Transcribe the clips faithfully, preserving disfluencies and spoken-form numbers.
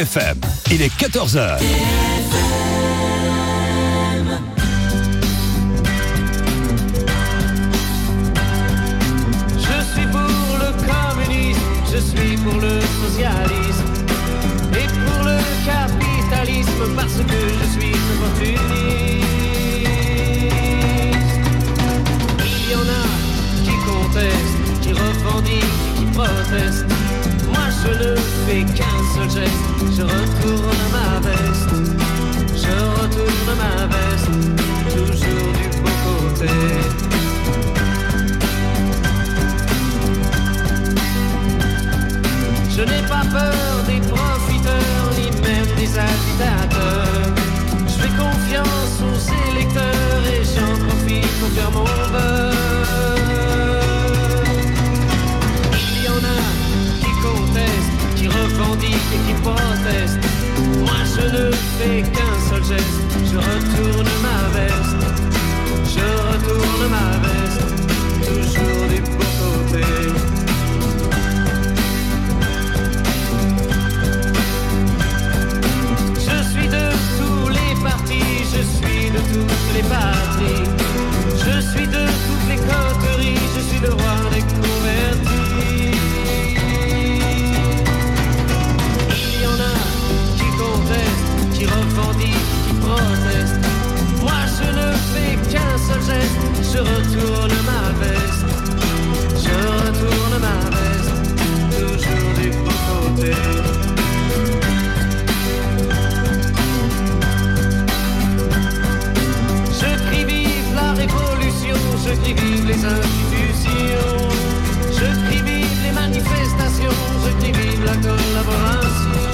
F M. Il est quatorze heures. Je suis pour le communisme, je suis pour le socialisme et pour le capitalisme parce que je suis opportuniste. Il y en a qui contestent, qui revendiquent, qui protestent. Moi je ne fais qu'un seul geste, je retourne ma veste, je retourne ma veste, toujours du bon côté. Je n'ai pas peur des profiteurs, ni même des agitateurs. Je fais confiance aux électeurs et j'en profite pour faire mon beurre. Il y en a qui contestent, qui revendiquent et qui protestent. Moi je ne fais qu'un seul geste, je retourne ma veste, je retourne ma veste, toujours du bon côté. Je suis de toutes les patries, je suis de toutes les coteries, je suis le roi des convertis. Il y en a qui contestent, qui revendiquent, qui protestent. Moi je ne fais qu'un seul geste, je retourne ma veste, je retourne ma veste, toujours du bon côté. Je crie vive les institutions, je crie vive les manifestations, je crie vive la collaboration.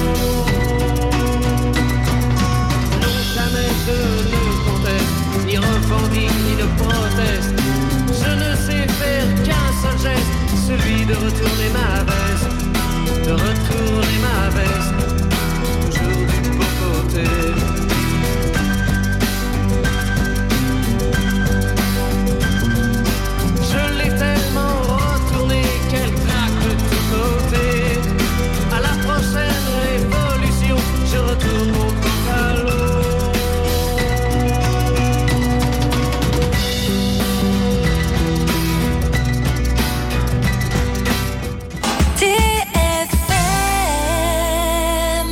Non, jamais je ne conteste, ni revendique, ni ne proteste. Je ne sais faire qu'un seul geste, celui de retourner ma veste, de retourner ma veste, toujours du bon côté. Je retourne mon pantalon. T F M.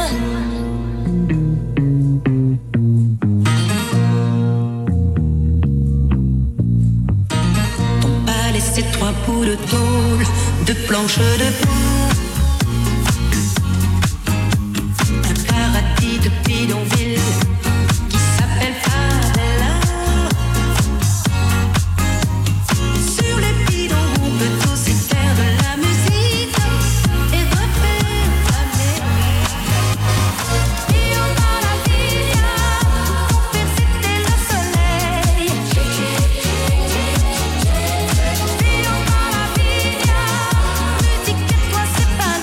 Ton palais c'est trois bouts de tôle, deux planches de boue. De bidonville qui s'appelle Favela. Sur les bidons on peut aussi faire de la musique et refaire l'année. Io dans la villa pour faire c'était le soleil. Io dans la villa musique et toi c'est pas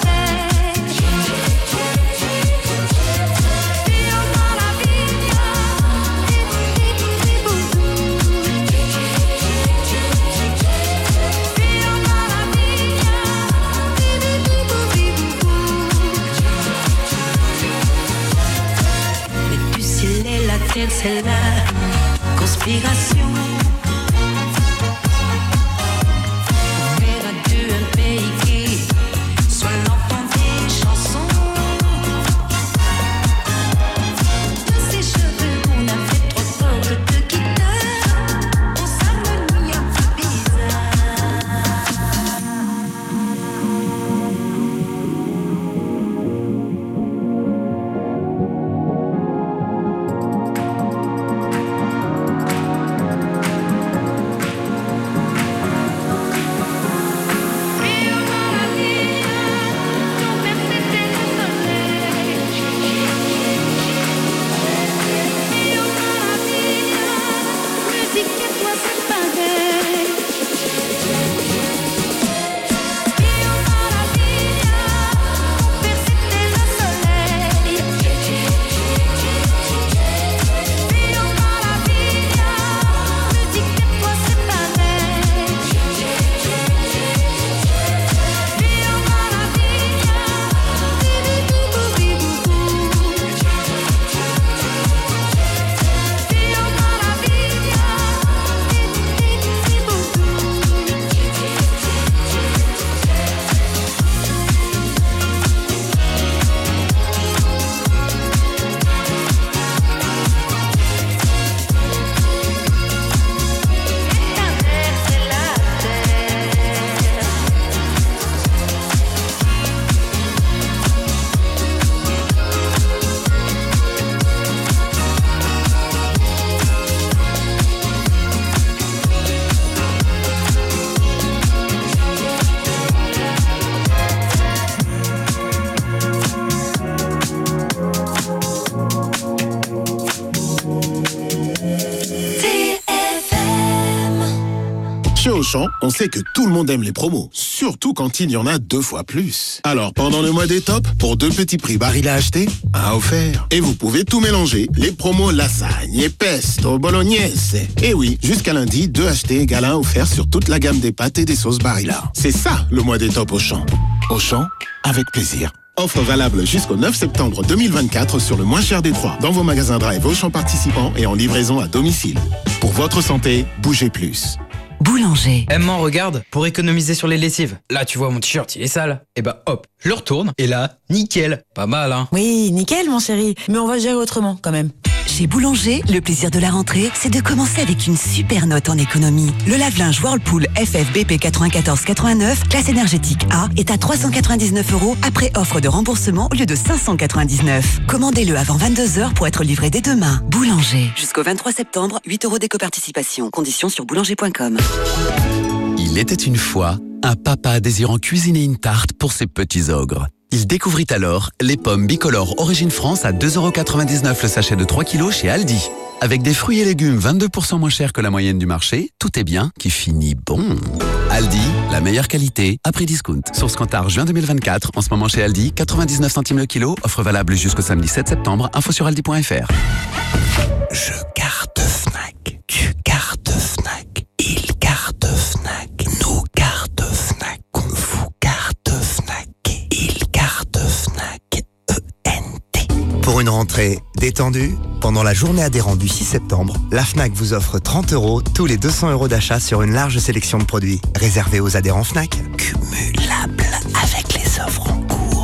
Auchan, on sait que tout le monde aime les promos, surtout quand il y en a deux fois plus. Alors pendant le mois des tops, pour deux petits prix baril à acheter, un offert. Et vous pouvez tout mélanger, les promos lasagne, pesto, bolognaise. Et oui, jusqu'à lundi, deux achetés égale un offert sur toute la gamme des pâtes et des sauces Barilla. C'est ça le mois des tops Auchan. Auchan, avec plaisir. Offre valable jusqu'au neuf septembre deux mille vingt-quatre sur le moins cher des trois, dans vos magasins Drive Auchan participants et en livraison à domicile. Pour votre santé, bougez plus. Boulanger. Eh maman, regarde, pour économiser sur les lessives. Là, tu vois, mon t-shirt, il est sale. Et bah hop, je le retourne. Et là, nickel. Pas mal, hein. Oui, nickel, mon chéri. Mais on va gérer autrement, quand même. Chez Boulanger, le plaisir de la rentrée, c'est de commencer avec une super note en économie. Le lave-linge Whirlpool F F B P quatre-vingt-quatorze quatre-vingt-neuf, classe énergétique A, est à trois cent quatre-vingt-dix-neuf euros après offre de remboursement au lieu de cinq cent quatre-vingt-dix-neuf. Commandez-le avant vingt-deux heures pour être livré dès demain. Boulanger. Jusqu'au vingt-trois septembre, huit euros d'éco-participation. Conditions sur boulanger point com. Il était une fois un papa désirant cuisiner une tarte pour ses petits ogres. Il découvrit alors les pommes bicolores Origine France à deux euros quatre-vingt-dix-neuf le sachet de trois kilos chez Aldi. Avec des fruits et légumes vingt-deux pour cent moins chers que la moyenne du marché, tout est bien qui finit bon. Aldi, la meilleure qualité à prix discount. Source Cantar juin deux mille vingt-quatre, en ce moment chez Aldi, quatre-vingt-dix-neuf centimes le kilo, offre valable jusqu'au samedi sept septembre, info sur aldi point fr. Je carte Fnac, tu cartes Fnac, il carte Fnac, nous carte Fnac, on vous carte Fnac, il carte Fnac, E N T. Pour une rentrée détendue, pendant la journée adhérente du six septembre, la Fnac vous offre trente euros tous les deux cents euros d'achat sur une large sélection de produits. Réservés aux adhérents Fnac, cumulable avec les offres en cours.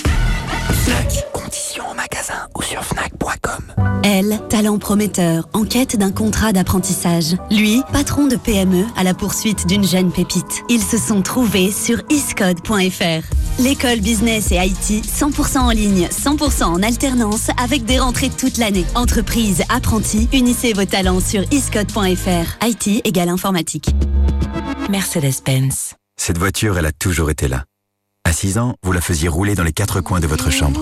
Fnac, conditions au magasin ou sur fnac point com. Elle, talent prometteur, en quête d'un contrat d'apprentissage. Lui, patron de P M E à la poursuite d'une jeune pépite. Ils se sont trouvés sur iscode point fr. L'école business et I T, cent pour cent en ligne, cent pour cent en alternance, avec des rentrées toute l'année. Entreprise, apprentis, unissez vos talents sur iscode point fr. I T égale informatique. Mercedes-Benz. Cette voiture, elle a toujours été là. À six ans, vous la faisiez rouler dans les quatre coins de votre chambre.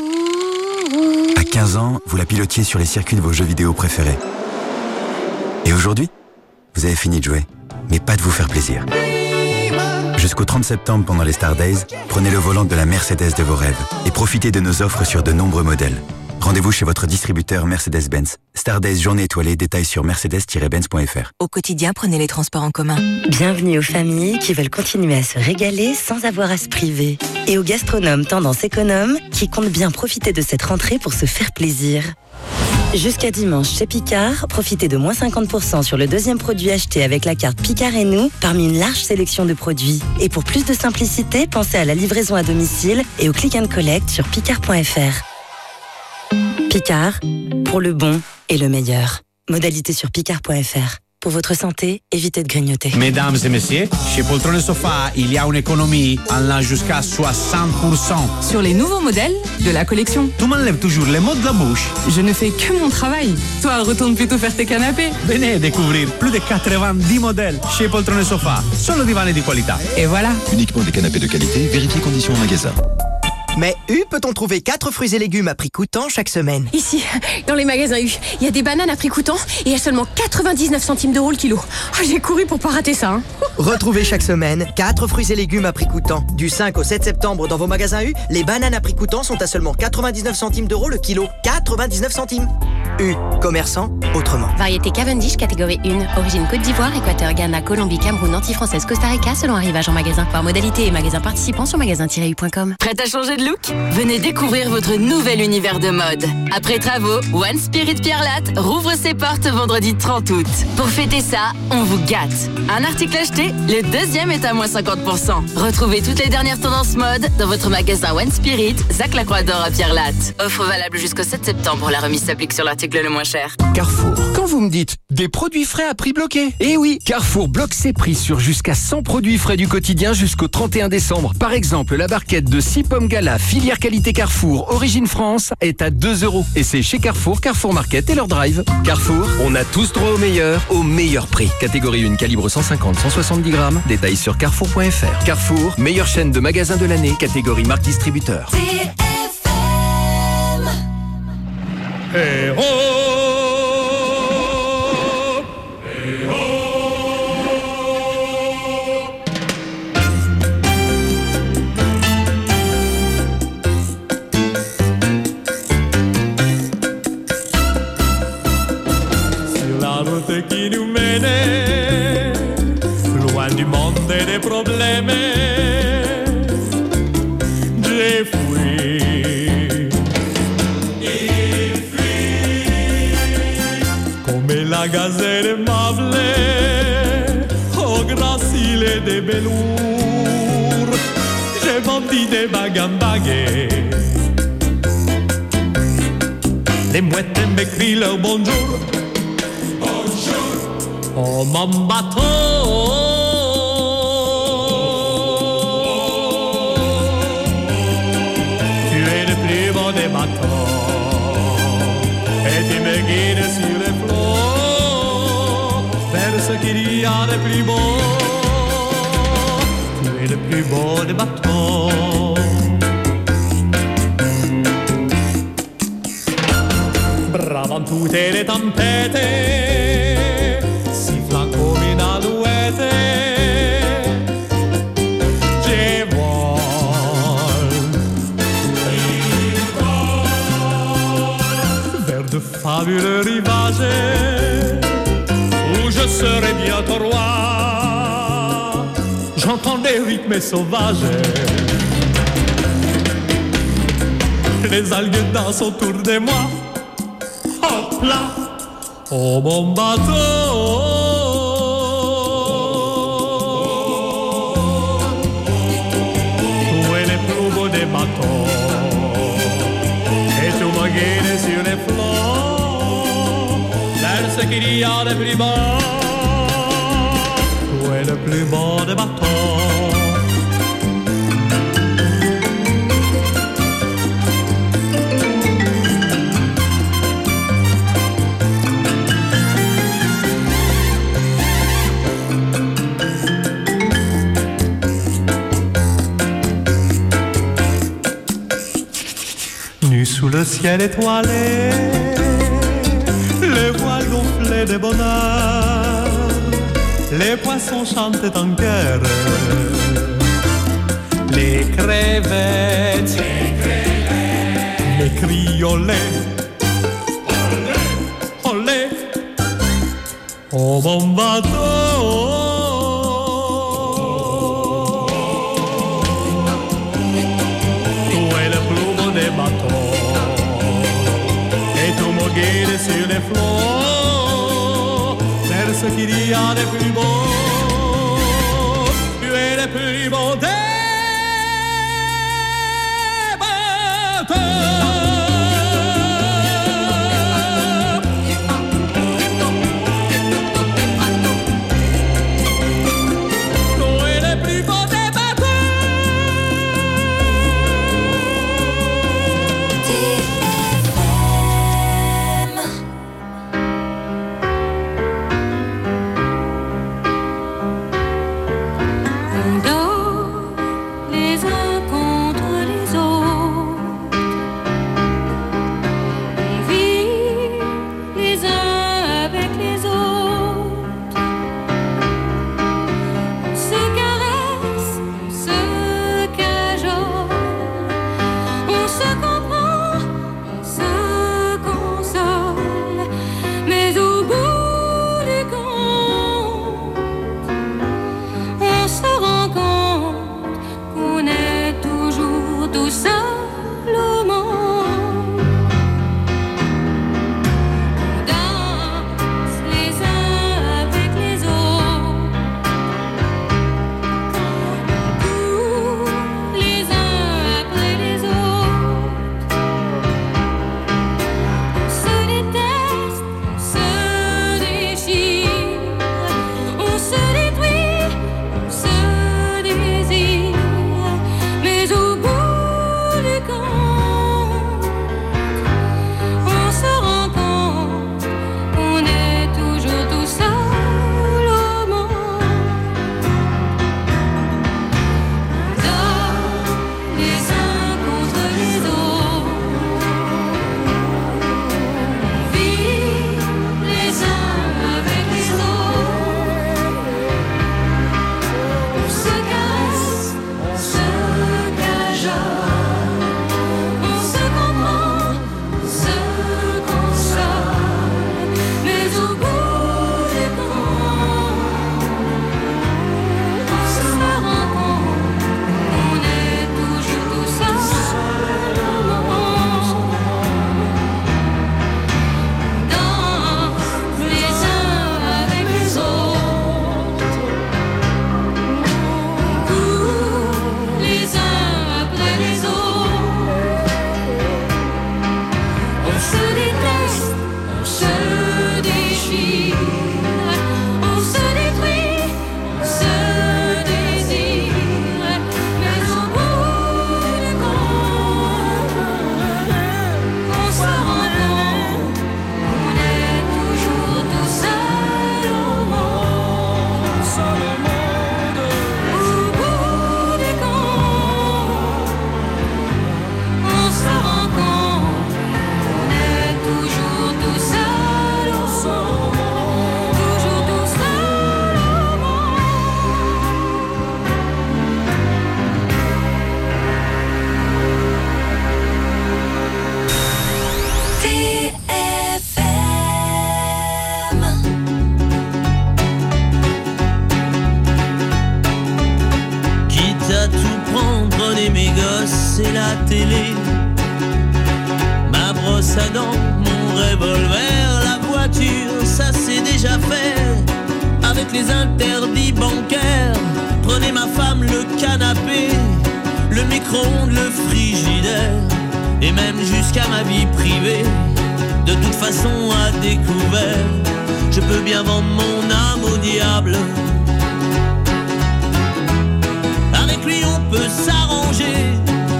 À quinze ans, vous la pilotiez sur les circuits de vos jeux vidéo préférés. Et aujourd'hui, vous avez fini de jouer, mais pas de vous faire plaisir. Jusqu'au trente septembre, pendant les Star Days, prenez le volant de la Mercedes de vos rêves et profitez de nos offres sur de nombreux modèles. Rendez-vous chez votre distributeur Mercedes-Benz. Star Days journée étoilée, détails sur mercedes tiret benz point fr. Au quotidien, prenez les transports en commun. Bienvenue aux familles qui veulent continuer à se régaler sans avoir à se priver. Et aux gastronomes tendance économe qui comptent bien profiter de cette rentrée pour se faire plaisir. Jusqu'à dimanche chez Picard, profitez de moins cinquante pour cent sur le deuxième produit acheté avec la carte Picard et nous, parmi une large sélection de produits. Et pour plus de simplicité, pensez à la livraison à domicile et au click and collect sur picard point fr. Picard, pour le bon et le meilleur. Modalité sur picard point fr. Pour votre santé, évitez de grignoter. Mesdames et messieurs, chez Poltron et Sofa, il y a une économie allant jusqu'à soixante pour cent. Sur les nouveaux modèles de la collection. Tu m'enlèves toujours les mots de la bouche. Je ne fais que mon travail. Toi, retourne plutôt faire tes canapés. Venez découvrir plus de quatre-vingt-dix modèles chez Poltron et Sofa. Solo divani di qualità. Et voilà. Uniquement des canapés de qualité, vérifiez conditions au magasin. Mais U peut-on trouver quatre fruits et légumes à prix coûtant chaque semaine? Ici, dans les magasins U, il y a des bananes à prix coûtant et à seulement quatre-vingt-dix-neuf centimes d'euros le kilo. Oh, j'ai couru pour pas rater ça. Hein. Retrouvez chaque semaine quatre fruits et légumes à prix coûtant. Du cinq au sept septembre dans vos magasins U, les bananes à prix coûtant sont à seulement quatre-vingt-dix-neuf centimes d'euros le kilo. quatre-vingt-dix-neuf centimes. U, commerçant autrement. Variété Cavendish, catégorie un, origine Côte d'Ivoire, Équateur, Ghana, Colombie, Cameroun, Antilles-Française, Costa Rica, selon arrivage en magasin. Par modalité et magasin participant sur magasin tiret u point com. Prête à changer de look? Venez découvrir votre nouvel univers de mode. Après travaux, One Spirit Pierre Latte rouvre ses portes vendredi trente août. Pour fêter ça, on vous gâte. Un article acheté, le deuxième est à moins cinquante pour cent. Retrouvez toutes les dernières tendances mode dans votre magasin One Spirit, Zac Lacroix d'Or à Pierre Latte. Offre valable jusqu'au sept septembre. La remise s'applique sur l'article le moins cher. Carrefour. Quand vous me dites des produits frais à prix bloqué, eh oui, Carrefour bloque ses prix sur jusqu'à cent produits frais du quotidien jusqu'au trente et un décembre. Par exemple, la barquette de six pommes Gala, filière qualité Carrefour, Origine France, est à deux euros. Et c'est chez Carrefour, Carrefour Market et leur drive. Carrefour, on a tous droit au meilleur, au meilleur prix. Catégorie un, calibre cent cinquante à cent soixante-dix grammes. Détails sur carrefour point fr. Carrefour, meilleure chaîne de magasins de l'année, catégorie marque distributeur. Hey ho! Hey ho! affronter des problèmes. J'ai fui. Il fuit. Come la gazelle aimable au gracile des velours. J'ai vendu des bagues en bagues. Les mouettes m'écrient leur bonjour. Bonjour. Oh mon bateau. Tu es le plus beau des bateaux. Et tu me guides sur les flots vers ce qu'il y a de plus beau. Tu es le plus beau des bateaux. Bravant toutes les tempêtes, sifflant comme une alouette. Je vole vers de fabuleux rivages où je serai bientôt roi. J'entends des rythmes sauvages. Les algues dansent autour de moi. Hop là, oh mon bateau. Tu es le plus beau des bateaux. Et tu me guides sur les flots vers ce qu'il y a de plus beau. Tu es le plus beau des bateaux. Sous le ciel étoilé, les voiles gonflées de bonheur, les poissons chantent en chœur, les crevettes, les, crevettes. Les crient olé, olé, olé, oh mon bateau. Guide sur les flots vers ce qu'il y a de plus beau. Tu es le plus beau des bateaux. Tu es le plus beau des bateaux. et mes gosses et la télé. Ma brosse à dents, mon revolver, la voiture, ça c'est déjà fait. Avec les interdits bancaires, prenez ma femme, le canapé, le micro-ondes, le frigidaire, et même jusqu'à ma vie privée. De toute façon à découvert, je peux bien vendre mon âme au diable. Avec lui on peut s'arranger,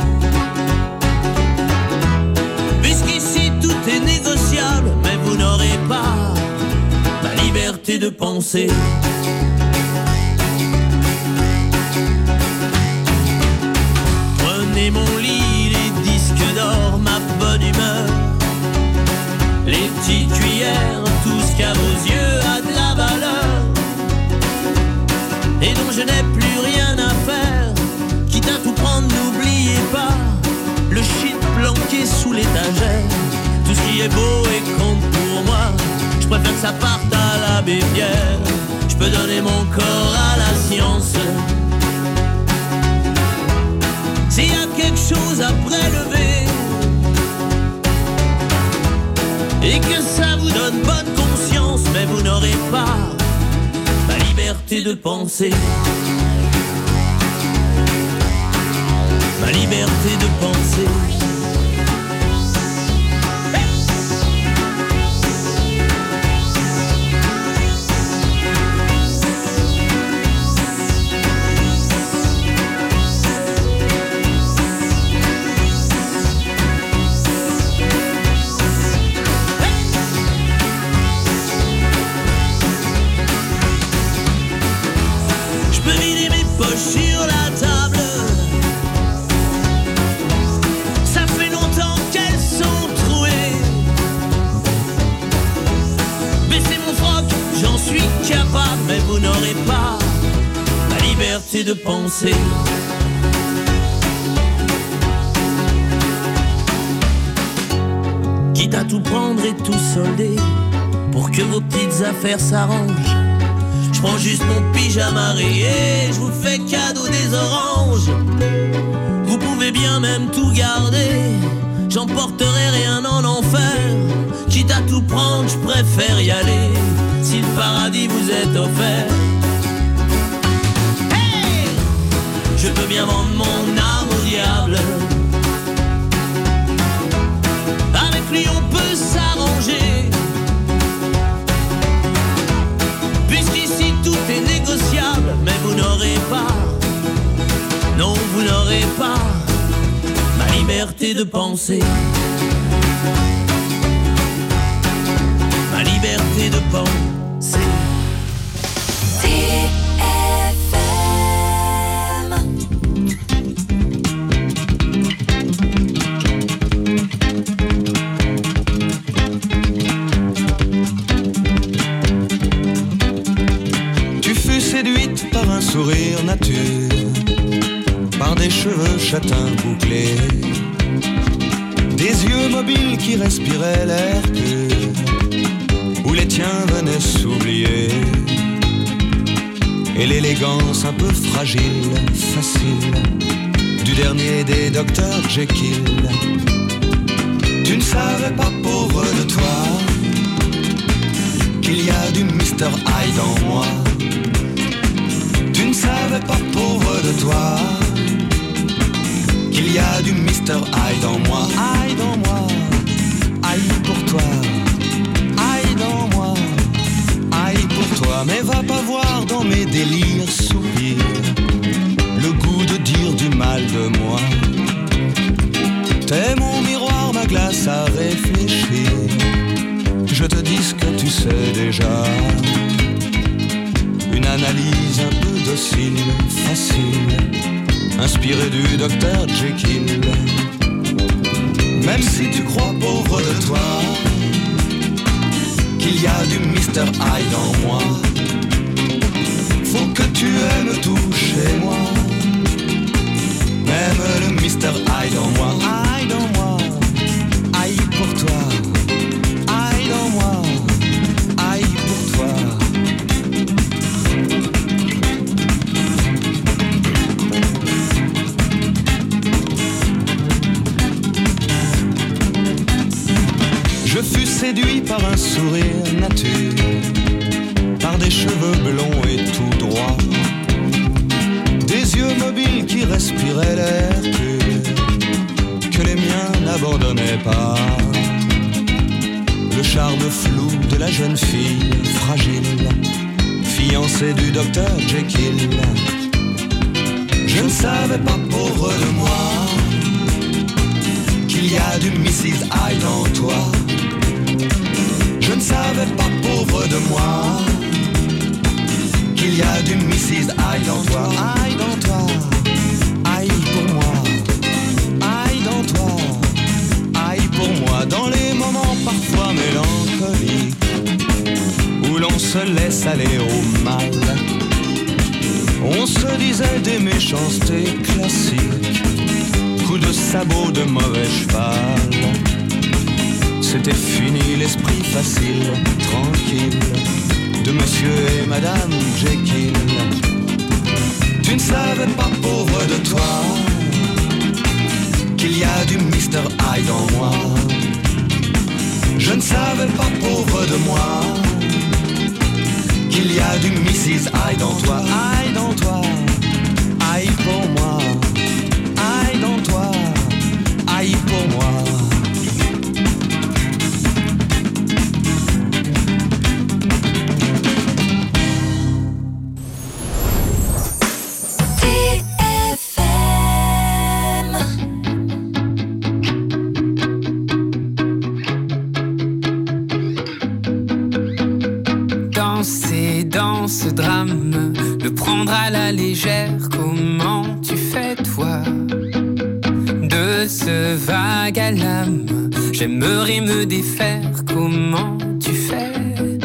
puisqu'ici tout est négociable. Mais vous n'aurez pas ma liberté de penser. Prenez mon lit, les disques d'or, ma bonne humeur, les petites cuillères, tout ce qu'à vos yeux a de la valeur et dont je n'ai plus rien à faire. Quitte à tout prendre, n'oubliez pas le shit planqué sous l'étagère. Tout ce qui est beau et compte pour moi, je préfère que ça parte à l'abbé Pierre. Je peux donner mon corps à la science. S'il y a quelque chose à prélever et que ça vous donne bonne conscience, mais vous n'aurez pas ma liberté de penser. Ma liberté de penser. Sur la table, ça fait longtemps qu'elles sont trouées. Baissez mon froc, j'en suis capable, mais vous n'aurez pas ma liberté de penser. Quitte à tout prendre et tout solder pour que vos petites affaires s'arrangent, je prends juste mon pyjama rayé, je vous fais cadeau des oranges. Vous pouvez bien même tout garder, j'emporterai rien en enfer. Quitte à tout prendre, je préfère y aller, si le paradis vous est offert. Hey, je peux bien vendre mon âme au diable. Avec lui on peut s'arranger, puisqu'ici tout est négociable. Mais vous n'aurez pas, non vous n'aurez pas ma liberté de penser. Ma liberté de penser. Par un sourire nature, par des cheveux châtains bouclés, des yeux mobiles qui respiraient l'air pur, où les tiens venaient s'oublier, et l'élégance un peu fragile, facile, du dernier des docteurs Jekyll. Tu ne savais pas, pauvre de toi, qu'il y a du mister Hyde en moi. Tu ne savais pas, pauvre de toi, qu'il y a du mister Hyde en moi. Hyde en moi, Hyde pour toi, Hyde en moi, Hyde pour toi. Mais va pas voir dans mes délires soupirs le goût de dire du mal de moi. T'es mon miroir, ma glace à réfléchir. Je te dis ce que tu sais déjà. Une analyse un peu docile, facile, inspirée du docteur Jekyll. Même si tu crois, pauvre de toi, qu'il y a du mister Hyde en moi, faut que tu aimes tout chez moi. Même le mister Hyde en moi. Hyde en moi, Hyde pour toi. Hyde en moi, Hyde pour toi. séduit par un sourire nature, par des cheveux blonds et tout droit, des yeux mobiles qui respiraient l'air pur, que les miens n'abandonnaient pas. Le charme flou de la jeune fille fragile, fiancée du docteur Jekyll. Je ne savais pas, pauvre de moi, qu'il y a du missus Hyde en toi. Je ne savais pas, pauvre de moi, qu'il y a du missus Hyde en toi. Hyde en toi, Hyde pour moi, Hyde en toi, Hyde pour moi. Dans les moments parfois mélancoliques où l'on se laisse aller au mal, on se disait des méchancetés classiques, coups de sabot de mauvais cheval. C'était fini l'esprit facile, tranquille, de monsieur et madame Jekyll. Tu ne savais pas, pauvre de toi, qu'il y a du mister Hyde en moi. Je ne savais pas, pauvre de moi, qu'il y a du missus Hyde en toi. Hyde en toi, Hyde pour moi, Hyde en toi, Hyde pour moi. Ce drame, le prendre à la légère, comment tu fais toi? De ce vague à l'âme, j'aimerais me défaire, comment tu fais?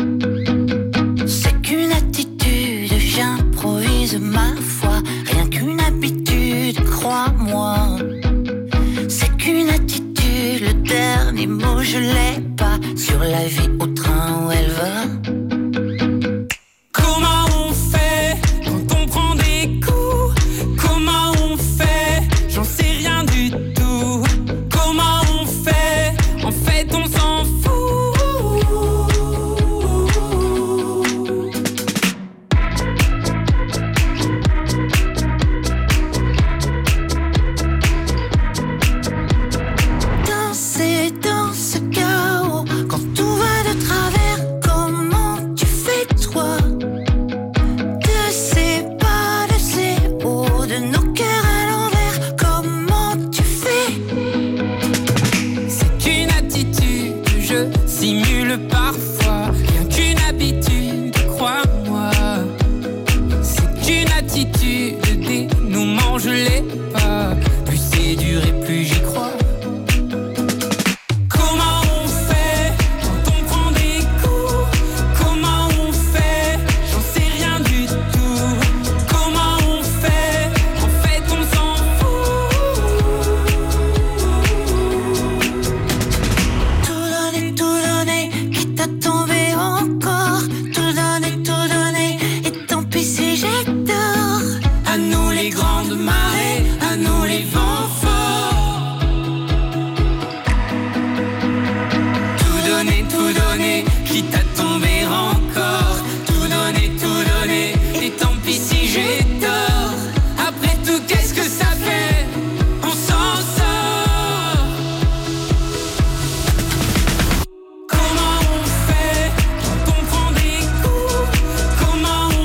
C'est qu'une attitude, j'improvise ma foi, rien qu'une habitude, crois-moi. C'est qu'une attitude, le dernier mot je l'ai pas, sur la vie au train où elle va.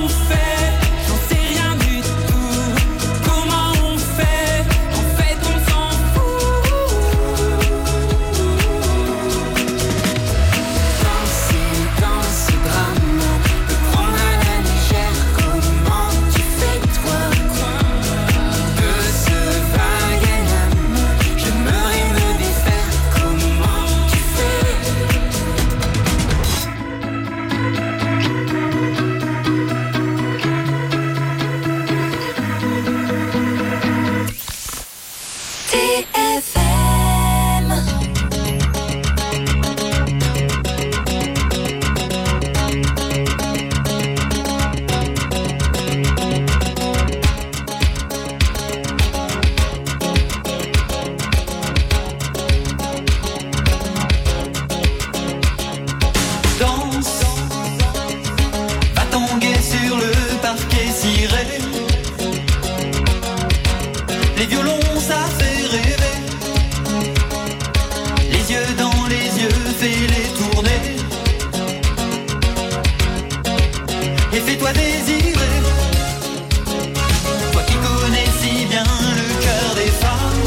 On Les violons ça fait rêver. Les yeux dans les yeux, fais-les tourner. Et fais-toi désirer. Toi qui connais si bien le cœur des femmes.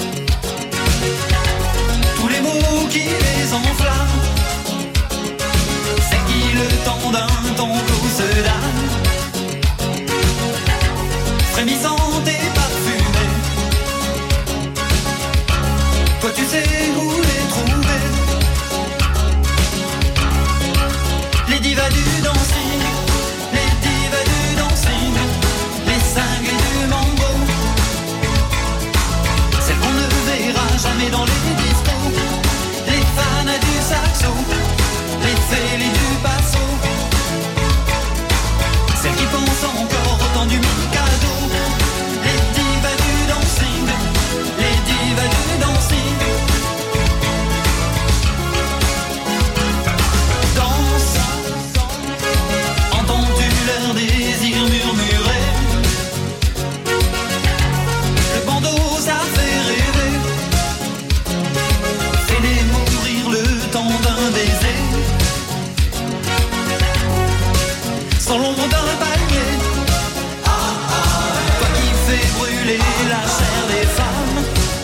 Tous les mots qui les enflamment. C'est qui le temps d'un tango se donne. Frémissante et parfumée. Toi tu sais où les trouver. Les divas du dancing, les divas du dancing, les cinglés du mambo. Celles qu'on ne verra jamais dans les discos. Les fans du saxo, les félix du basso. Celles qui pensent encore autant du Mikado. Les divas du dancing, les divas du dancing. Danse, entends-tu leur désir murmurer? Le bandeau ça fait rêver. Fais-les mourir le temps d'un baiser. Sans l'ombre d'un palmier. Toi qui fais brûler la chair des femmes.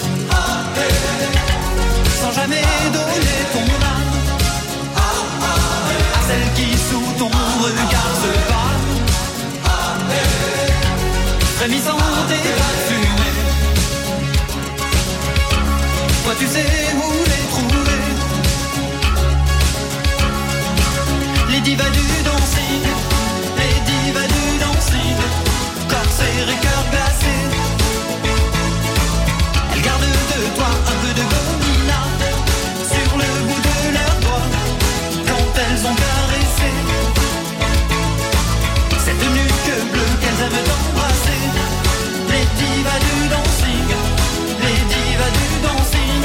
Sans jamais donner ton âme à celle qui sous ton regard se pâme. Frémissante et parfumée. Toi tu sais où les trouver. Les divas du dancing, les divas du dancing, corsaires et cœur glacé. Elles gardent de toi un peu de gomina sur le bout de leurs doigts quand elles ont caressé cette nuque bleue qu'elles aiment embrasser. Les divas du dancing, les divas du dancing,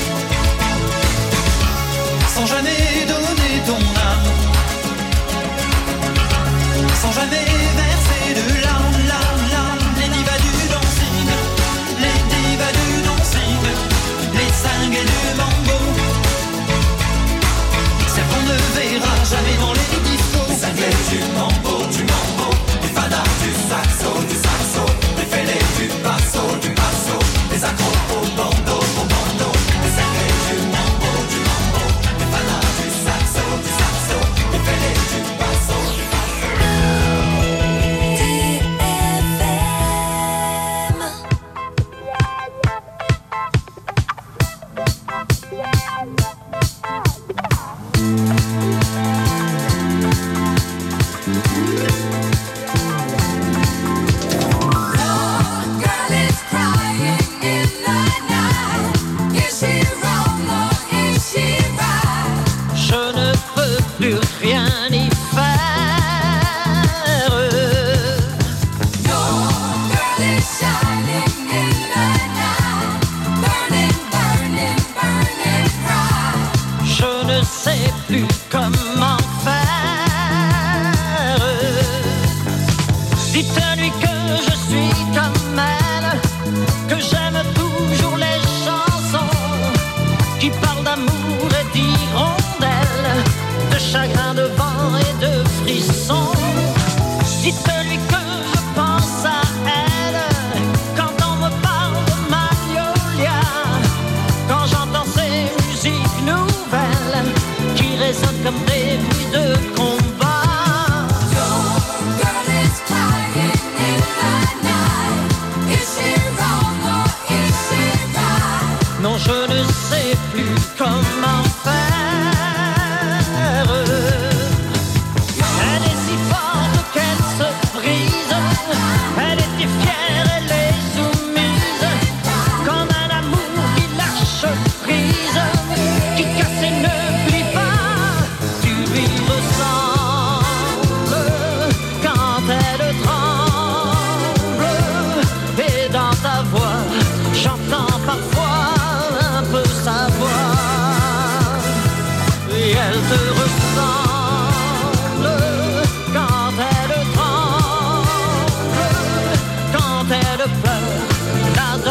sans jamais donner ton âme, sans jamais verser de larmes, larmes, larmes. Les divas du dancing, les divas du dancing, les cinglés du mambo. Celles qu'on ne verra jamais dans les discos. Les cinglés du mambo, du mambo, les fadas du saxo, du saxo, les fêlés du basso, du basso, les accros au bandeau, au bandeau. Les cinglés du mambo, du mambo, les fadas du saxo, du saxo, les fêlés du basso, du basso. Je ne peux plus rien y faire. Je ne sais plus comment faire. Dites-lui que je suis comme elle, que j'aime toujours les chansons qui parlent d'amour et d'hirondelles, de chagrin, de vent et de frissons. Dites-lui que je pense à elle quand on me parle de Magnolia, quand j'entends ces musiques nouvelles qui résonnent comme des bruits de combat. Non, je ne sais plus comment faire. Elle est si forte qu'elle se brise. Elle était fière, elle est soumise, comme un amour qui lâche prise, qui casse et ne plie pas. Tu lui ressembles quand elle tremble, et dans ta voix j'entends parfois un peu sa voix. Et elle te ressemble quand elle tremble, quand elle pleure, la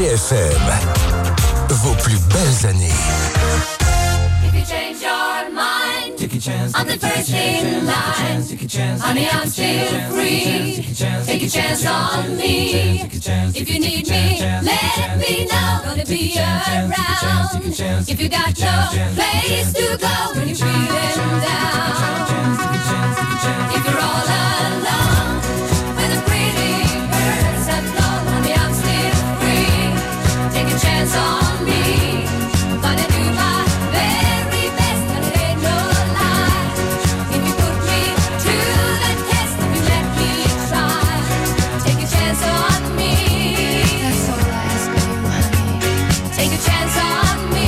C F M. Vos plus belles années. If you change your mind, take a chance. I'm the first in line. Honey, I'm still free. Take a chance on me. If you need me, let me know. Gonna be around. If you got no place to go when you're feeling down. If you're all alone, when the pretty birds have flown, honey, I'm still free. Take a chance on me. Gonna do my very best, but it ain't no lie. If you put me to the test, if you let me try, take a chance on me. That's all I ask of you, honey. Take a chance on me.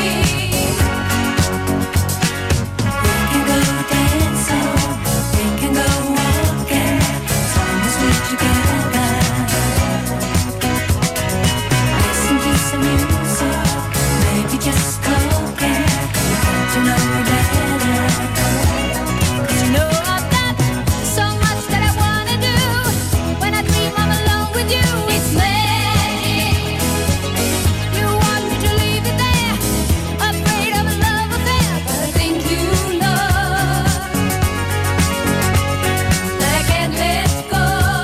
We can go dancing, we can go walking, as long as we're together. Listen to some music, maybe just cocaine. Got to know you better. 'Cause you know I've got so much that I wanna do. When I dream I'm alone with you, it's magic. You want me to leave it there, afraid of a love affair, but I think you know that I can't let go.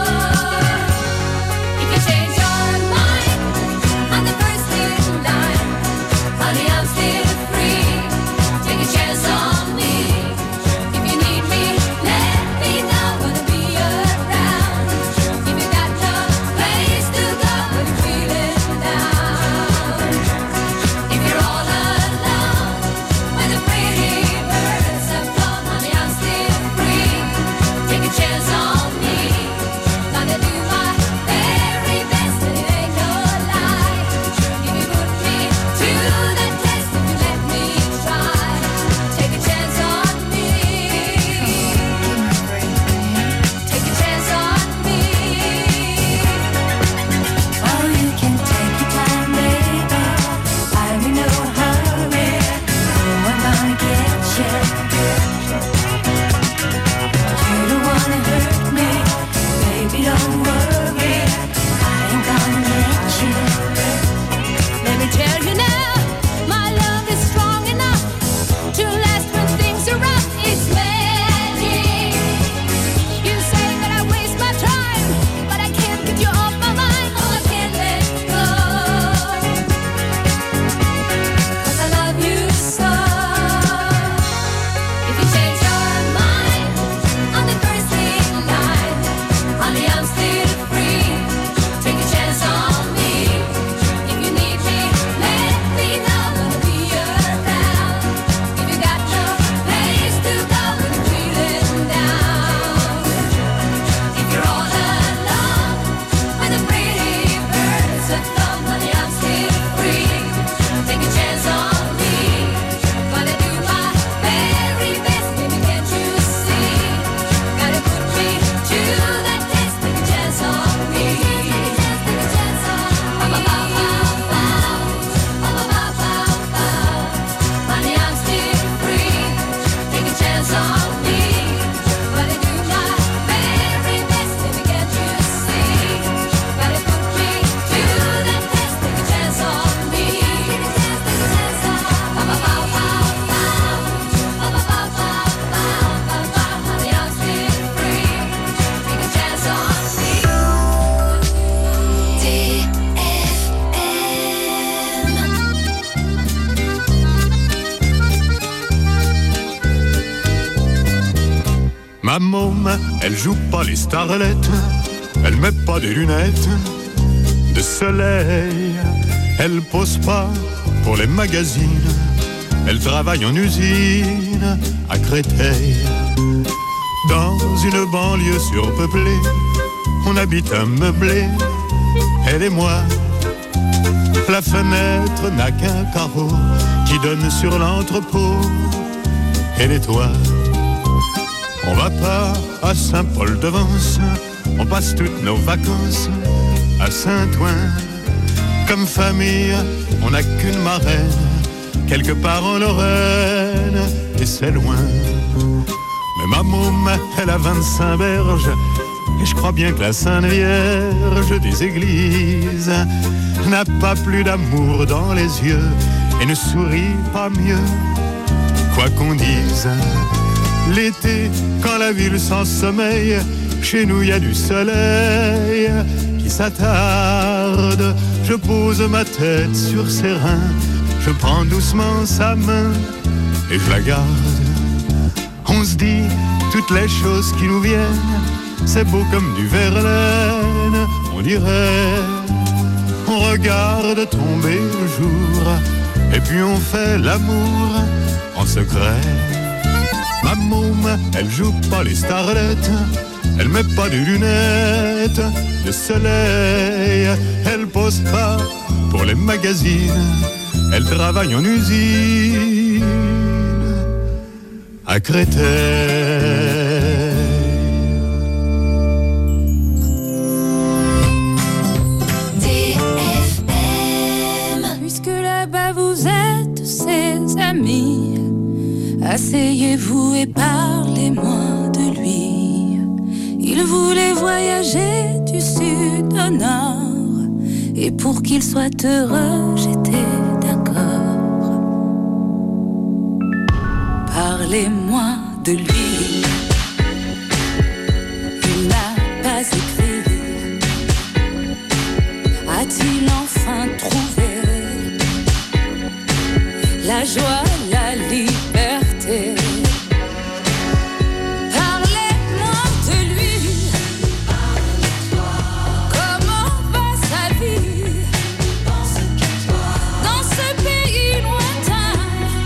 If you change your mind, I'm the first in line. Honey, I'm still free. Take a chance on me. If you need me, let me know. Gonna be around. If you got no place to go when you're feeling down. If you're all alone, when the pretty birds have flown, honey, I'm still free. Take a chance on me. Gonna do my very best, and it ain't no lie. If you put me to the test, if you let me try, take a chance on me. Take a chance on me. Oh, you can take your time, baby. I'm in no hurry. Oh, I'm gonna get you. You don't wanna hurt me, baby, don't worry. I ain't gonna let you. Let me tell you now, my love is strong enough to last when things are rough. It's magic. You say that I waste my time, but I can't get you off my mind. Oh, I can't let go, 'cause I love you so. If you change your mind, I'm the first in line. Honey, I'm still free. Take a chance on me. If you need me, let me know. Gonna be around. If you got no place to go when you're feeling down. If you're all alone, when the pretty birds have flown, honey, I'm still free. Take a chance on me. Gonna do my very best, baby, can't you see? Gotta put me to the test. Take a chance on me. Take a chance on me. Honey, I'm still free. Take a chance on me. Gonna do my very best, baby, can't you see? Gotta put me to the test. Take a chance on me. Take a chance, take a chance on me. Honey, I'm still free. Take a chance on me. T F M. Ma môme, elle joue pas les starlettes, elle met pas des lunettes de soleil, elle pose pas pour les magazines, elle travaille en usine à Créteil. Dans une banlieue surpeuplée, on habite un meublé, elle et moi. La fenêtre n'a qu'un carreau qui donne sur l'entrepôt et les toits. On va pas à Saint-Paul-de-Vence, on passe toutes nos vacances à Saint-Ouen. Comme famille, on n'a qu'une marraine, quelque part en Lorraine, et c'est loin. Mais ma môme, elle a vingt-cinq berges, Et je crois bien que la Sainte Vierge des églises n'a pas plus d'amour dans les yeux et ne sourit pas mieux, quoi qu'on dise. L'été, quand la ville s'ensommeille, chez nous y a du soleil qui s'attarde. Je pose ma tête sur ses reins, je prends doucement sa main et je la garde. On se dit toutes les choses qui nous viennent, c'est beau comme du Verlaine, on dirait. On regarde tomber le jour et puis on fait l'amour en secret. Ma môme, elle joue pas les starlettes, elle met pas de lunettes de soleil, elle pose pas pour les magazines, elle travaille en usine à Créteil. Puisque là-bas vous êtes ses amis, asseyez-vous et parlez-moi de lui. Il voulait voyager du sud au nord, et pour qu'il soit heureux, j'étais d'accord. Parlez-moi de lui. Il n'a pas écrit. A-t-il enfin trouvé la joie, la liberté? Parlez-moi de lui. Comment va sa vie dans ce pays lointain?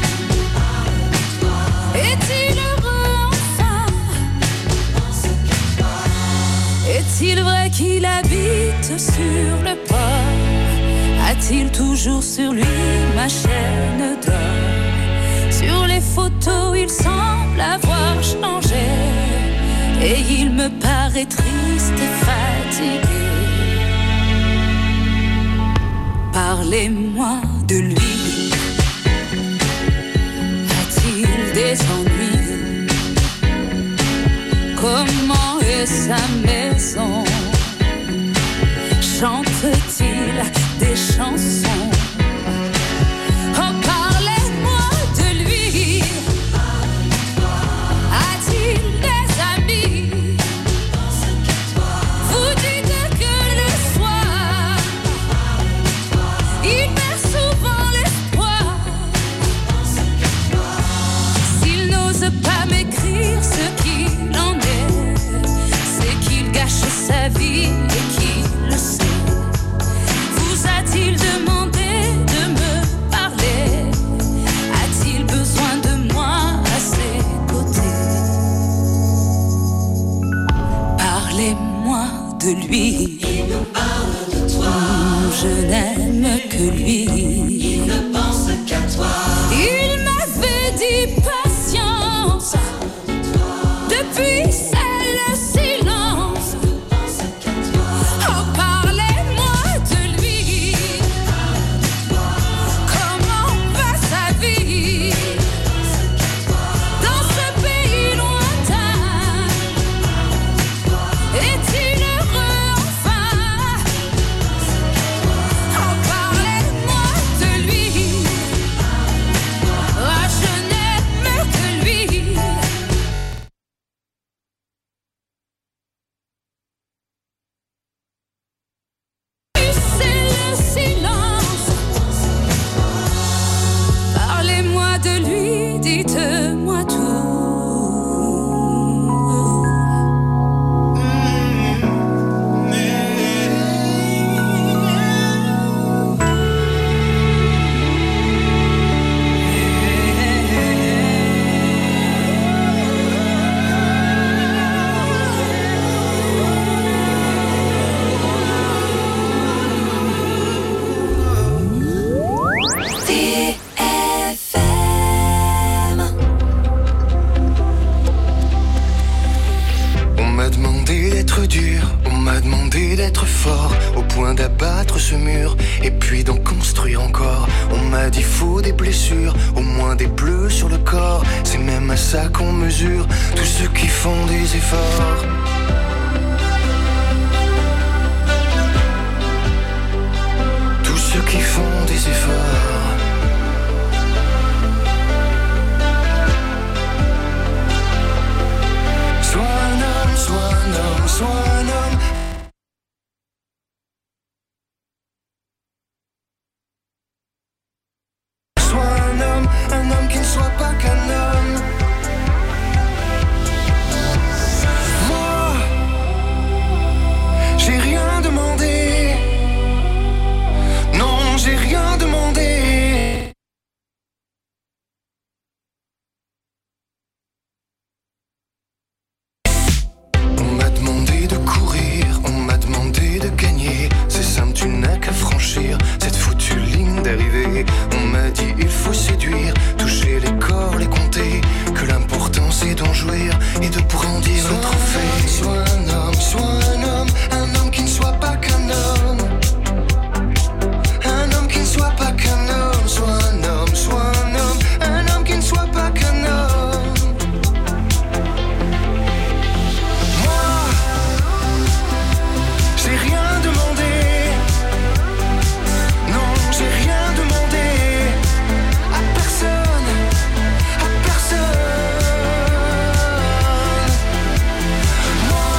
Est-il heureux enfin? Est-il vrai qu'il habite sur le port? A-t-il toujours sur lui ma chaîne d'or? Sur les photos, il semble avoir changé, et il me paraît triste et fatigué. Parlez-moi de lui. A-t-il des ennuis? Comment est sa maison? Chante-t-il des chansons? Oh, parlez-moi de lui. A-t-il des amis? Vous dites que le soir il perd souvent l'espoir. S'il n'ose pas m'écrire ce qu'il en est, c'est qu'il gâche sa vie et qu'il le sait. Vous a-t-il demandé de me parler? A-t-il besoin de moi à ses côtés? Parlez-moi de lui. Il nous parle de toi. Je n'aime que lui. Il ne pense qu'à toi. Il m'avait dit patience. Depuis c'est le silence. Oh, parlez-moi de lui. Comment va sa vie dans ce pays lointain? Est-il heureux enfin? Oh, parlez-moi de lui. Oh, je n'aime que lui. C'est le silence. Parlez-moi de lui, dites-moi tout. T F M. On m'a demandé d'être dur, on m'a demandé d'être fort, au point d'abattre ce mur, et puis d'en construire encore. On m'a dit faut des blessures, au moins des bleus sur le corps. C'est même à ça qu'on mesure tous ceux qui font des efforts. baiser fort. Sois un homme, sois un homme, sois un homme. Sois un homme, un homme qui ne soit pas qu'un homme. Moi, j'ai rien demandé. Non, j'ai rien demandé. On m'a demandé de courir, on m'a demandé de gagner. C'est simple, tu n'as qu'à franchir cette foutue ligne d'arrivée. On m'a dit il faut séduire, toucher les corps, les compter. Que l'important c'est d'en jouir et de brandir le trophée. Sois un homme, sois un homme, un homme qui ne soit pas qu'un homme. Un homme qui ne soit pas qu'un homme. Sois un homme, sois un homme, un homme qui ne soit pas qu'un homme. Moi, j'ai rien demandé. Non, j'ai rien demandé à personne, à personne. Moi,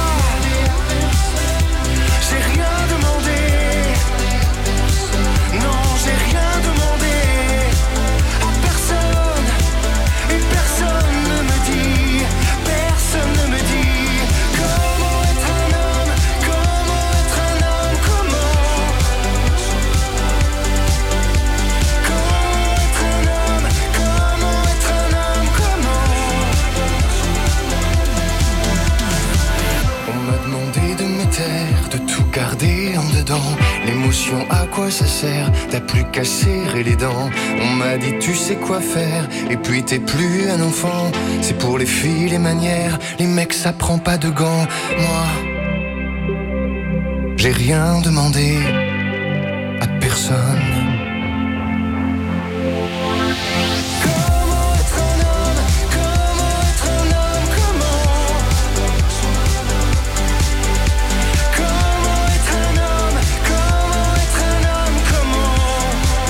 j'ai rien demandé. Non, j'ai rien demandé à personne. Et personne ne me dit, personne ne me dit comment être un homme, comment être un homme, comment. Comment être un homme, comment être un homme, comment. On m'a demandé de me taire, de tout garder en dedans. L'émotion, à quoi ça sert? T'as plus qu'à serrer les dents. On m'a dit tu sais quoi faire, et puis t'es plus un enfant. C'est pour les filles les manières, les mecs ça prend pas de gants. Moi, j'ai rien demandé à personne. Comment être un homme, comment être un homme, comment. Comment être un homme, comment être un homme, comment.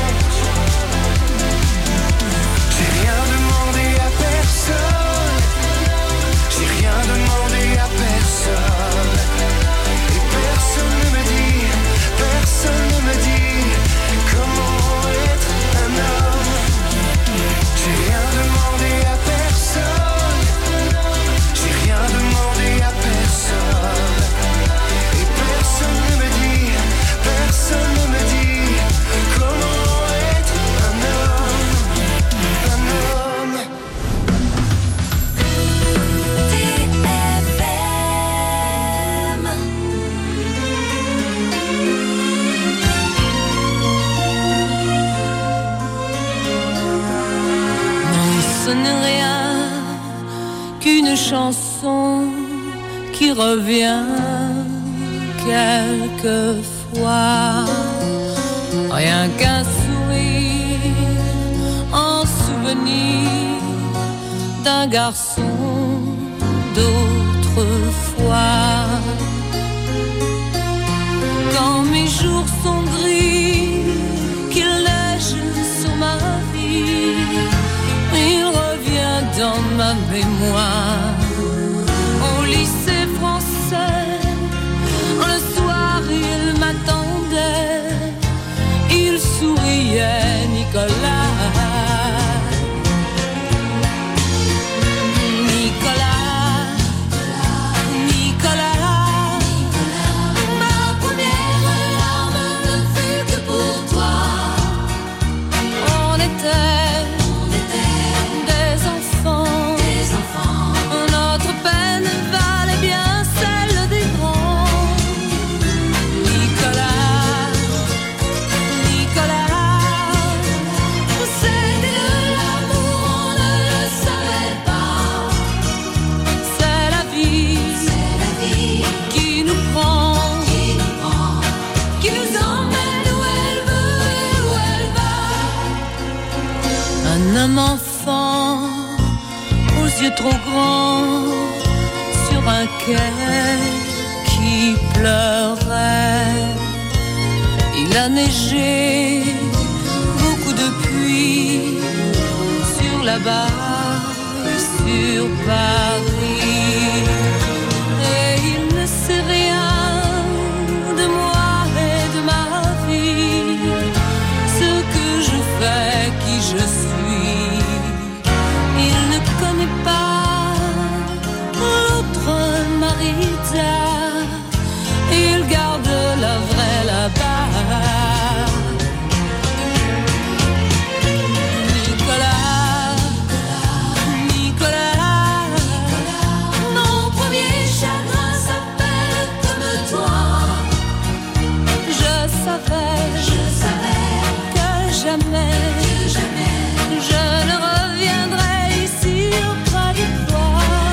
J'ai rien demandé à personne. J'ai rien demandé à personne. Et personne ne me dit, personne ne me dit comment être un homme. J'ai rien demandé à personne. J'ai rien demandé à personne. Et personne ne me dit, personne ne me dit comment être un homme, un homme. Non, ce n'est rien qu'une chanson qui revient quelquefois. Rien qu'un sourire en souvenir d'un garçon d'autrefois. Quand mes jours sont gris, qu'il neige sur ma vie, il revient dans ma mémoire. Au lycée français, le soir il m'attendait, il souriait, Nicolas. Nicolas, Nicolas, ma première larme ne fut que pour toi. On était, on était des enfants, des enfants. Notre peine valait bien celle des grands. Nicolas, Nicolas, c'était de l'amour, on ne le savait pas. C'est la vie, c'est la vie qui nous prend, qui nous prend, qui nous emmène où elle veut et où elle va. Un homme enfant, aux yeux trop grands, sur un quai qui pleurait. Il a neigé lui sur la barre sur Paris. Et il ne sait rien de moi et de ma vie, ce que je fais, qui je suis. Il ne connaît pas l'autre Marita, il garde la vraie là-bas. Nicolas, Nicolas, mon premier chagrin s'appelle comme toi. Je savais, je savais que jamais, que jamais je ne reviendrai ici auprès de toi.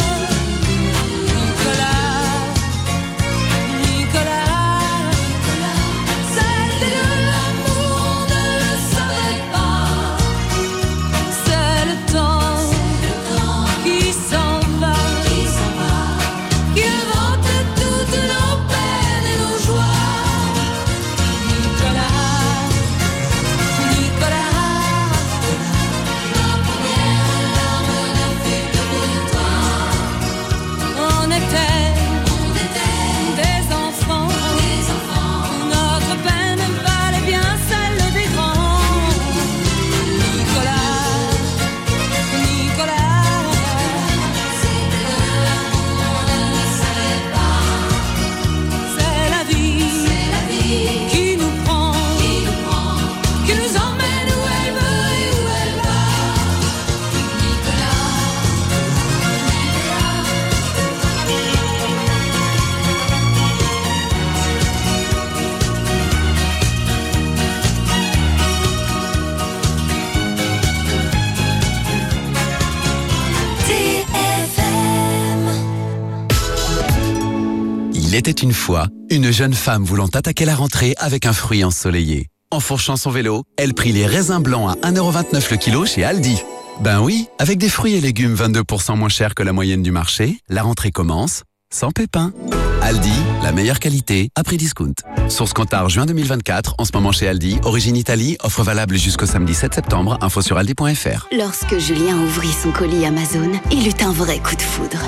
Il était une fois une jeune femme voulant attaquer la rentrée avec un fruit ensoleillé. En fourchant son vélo, elle prit les raisins blancs à un euro vingt-neuf le kilo chez Aldi. Ben oui, avec des fruits et légumes vingt-deux pour cent moins chers que la moyenne du marché, la rentrée commence sans pépins. Aldi, la meilleure qualité à prix discount. Source Cantar juin deux mille vingt-quatre, en ce moment chez Aldi, origine Italie, offre valable jusqu'au samedi sept septembre, info sur aldi point fr. Lorsque Julien ouvrit son colis Amazon, il eut un vrai coup de foudre.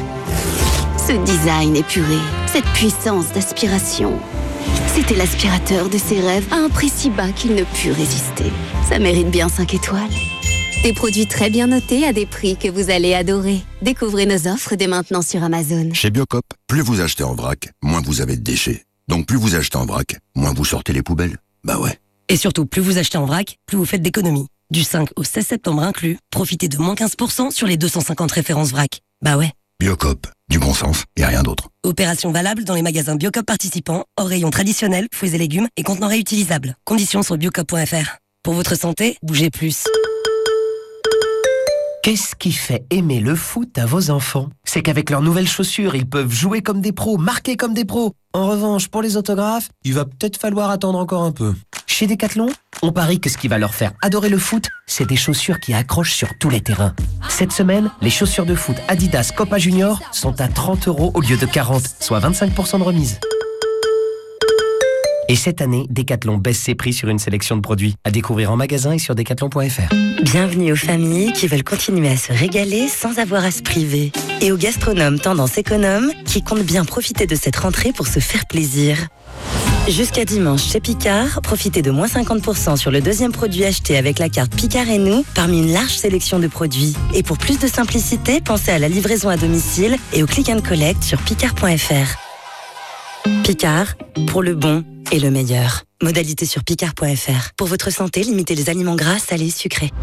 Ce design épuré, cette puissance d'aspiration. C'était l'aspirateur de ses rêves à un prix si bas qu'il ne put résister. Ça mérite bien cinq étoiles. Des produits très bien notés à des prix que vous allez adorer. Découvrez nos offres dès maintenant sur Amazon. Chez Biocop, plus vous achetez en vrac, moins vous avez de déchets. Donc plus vous achetez en vrac, moins vous sortez les poubelles. Bah ouais. Et surtout, plus vous achetez en vrac, plus vous faites d'économies. Du cinq au seize septembre inclus, profitez de moins quinze pour cent sur les deux cent cinquante références vrac. Bah ouais. Biocop, du bon sens et rien d'autre. Opération valable dans les magasins Biocop participants, hors rayon traditionnel, fruits et légumes et contenants réutilisables. Conditions sur biocop point fr. Pour votre santé, bougez plus. Qu'est-ce qui fait aimer le foot à vos enfants? C'est qu'avec leurs nouvelles chaussures, ils peuvent jouer comme des pros, marquer comme des pros. En revanche, pour les autographes, il va peut-être falloir attendre encore un peu. Chez Decathlon, on parie que ce qui va leur faire adorer le foot, c'est des chaussures qui accrochent sur tous les terrains. Cette semaine, les chaussures de foot Adidas Copa Junior sont à trente euros au lieu de quarante, soit vingt-cinq pour cent de remise. Et cette année, Decathlon baisse ses prix sur une sélection de produits. À découvrir en magasin et sur decathlon point fr. Bienvenue aux familles qui veulent continuer à se régaler sans avoir à se priver. Et aux gastronomes tendance économe qui comptent bien profiter de cette rentrée pour se faire plaisir. Jusqu'à dimanche chez Picard, profitez de moins cinquante pour cent sur le deuxième produit acheté avec la carte Picard et nous parmi une large sélection de produits. Et pour plus de simplicité, pensez à la livraison à domicile et au click and collect sur picard point fr. Picard, pour le bon et le meilleur. Modalité sur picard point fr. Pour votre santé, limitez les aliments gras, salés, sucrés.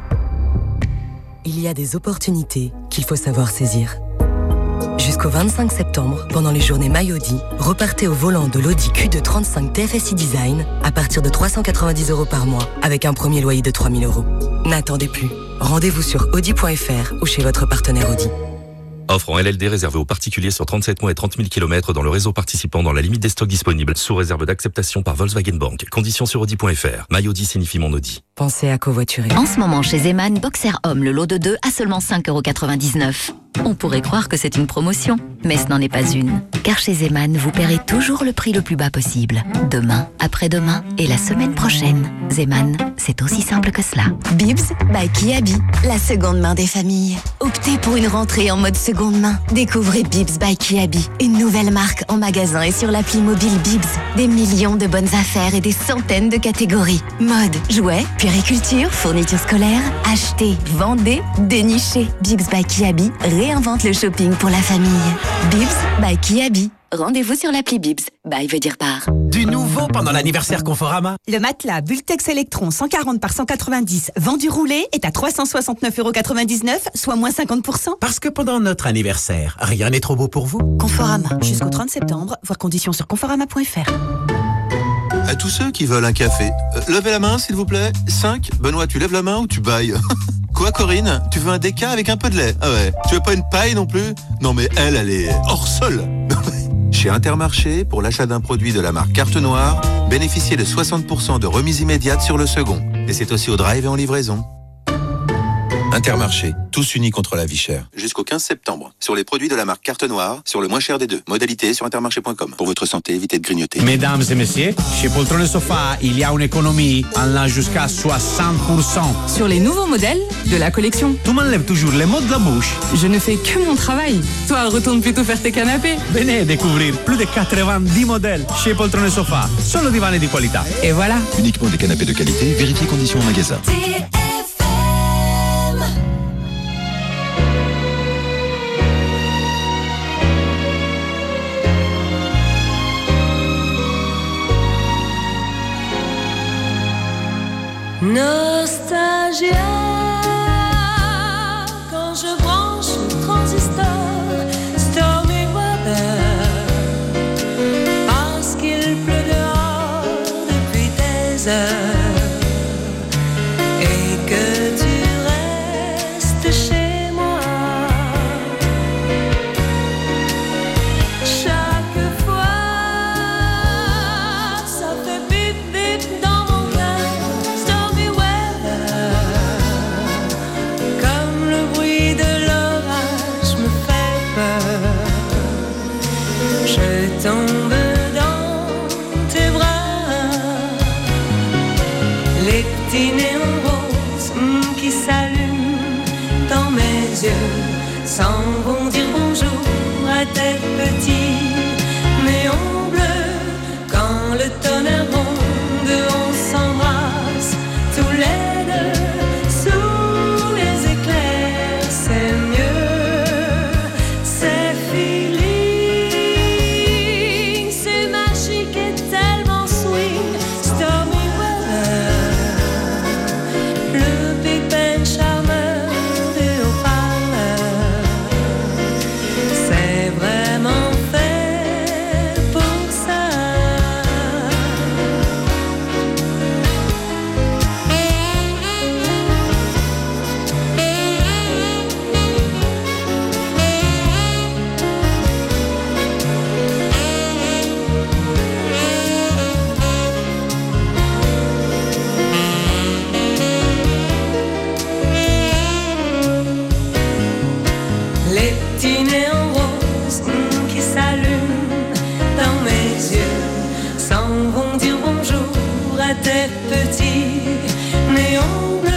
Il y a des opportunités qu'il faut savoir saisir. Jusqu'au vingt-cinq septembre, pendant les journées MyAudi, repartez au volant de l'Audi Q deux trente-cinq T F S I Design à partir de trois cent quatre-vingt-dix euros par mois, avec un premier loyer de trois mille euros. N'attendez plus. Rendez-vous sur audi point fr ou chez votre partenaire Audi. Offre en L L D réservée aux particuliers sur trente-sept mois et trente mille kilomètres dans le réseau participant dans la limite des stocks disponibles, sous réserve d'acceptation par Volkswagen Bank. Conditions sur audi point fr. MyAudi signifie mon Audi. Pensez à covoiturer. En ce moment chez Zeman, Boxer Homme, le lot de deux à seulement cinq euros quatre-vingt-dix-neuf. On pourrait croire que c'est une promotion, mais ce n'en est pas une. Car chez Zeman, vous paierez toujours le prix le plus bas possible. Demain, après-demain et la semaine prochaine. Zeman, c'est aussi simple que cela. Bibs by Kiabi, la seconde main des familles. Optez pour une rentrée en mode seconde main. Découvrez Bibs by Kiabi, une nouvelle marque en magasin et sur l'appli mobile Bibs. Des millions de bonnes affaires et des centaines de catégories. Mode, jouets, puériculture, fournitures scolaires. Achetez, vendez, dénichez. Bibs by Kiabi réinvente le shopping pour la famille. Bibs by Kiabi. Rendez-vous sur l'appli Bibs. By veut dire par. Du nouveau pendant l'anniversaire Conforama. Le matelas Bultex Electron cent quarante par cent quatre-vingt-dix vendu roulé est à trois cent soixante-neuf euros quatre-vingt-dix-neuf, soit moins cinquante pour cent. Parce que pendant notre anniversaire, rien n'est trop beau pour vous. Conforama, jusqu'au trente septembre, voir conditions sur conforama point f r. À tous ceux qui veulent un café, euh, levez la main s'il vous plaît. cinq. Benoît, tu lèves la main ou tu bailles? Quoi Corinne? Tu veux un déca avec un peu de lait? Ah ouais. Tu veux pas une paille non plus? Non mais elle, elle est hors sol. Chez Intermarché, pour l'achat d'un produit de la marque Carte Noire, bénéficiez de soixante pour cent de remise immédiate sur le second. Et c'est aussi au drive et en livraison. Intermarché, tous unis contre la vie chère. Jusqu'au quinze septembre. Sur les produits de la marque Carte Noire, sur le moins cher des deux. Modalité sur intermarché point com. Pour votre santé, évitez de grignoter. Mesdames et messieurs, chez Poltron et Sofa, il y a une économie allant jusqu'à soixante pour cent. Sur les nouveaux modèles de la collection. Tu m'enlèves toujours les mots de la bouche. Je ne fais que mon travail. Toi, retourne plutôt faire tes canapés. Venez découvrir plus de quatre-vingt-dix modèles chez Poltron et Sofa. Solo divani di qualità. Et voilà. Uniquement des canapés de qualité. Vérifiez conditions en magasin. Nostalgia, quand je branche le transistor, Stormy Weather, parce qu'il pleut dehors depuis des heures, et que tu restes chez moi. Chaque fois, ça fait bip bip dans mon cœur. Tombe dans tes bras, les petits néons roses mm, qui s'allument dans mes yeux s'en vont dire bonjour à tes petits néons bleus. Quand le tonnerre ronde, on s'embrasse tous les deux sous les éclairs, c'est mieux, c'est fini. Tes petits néons bleus.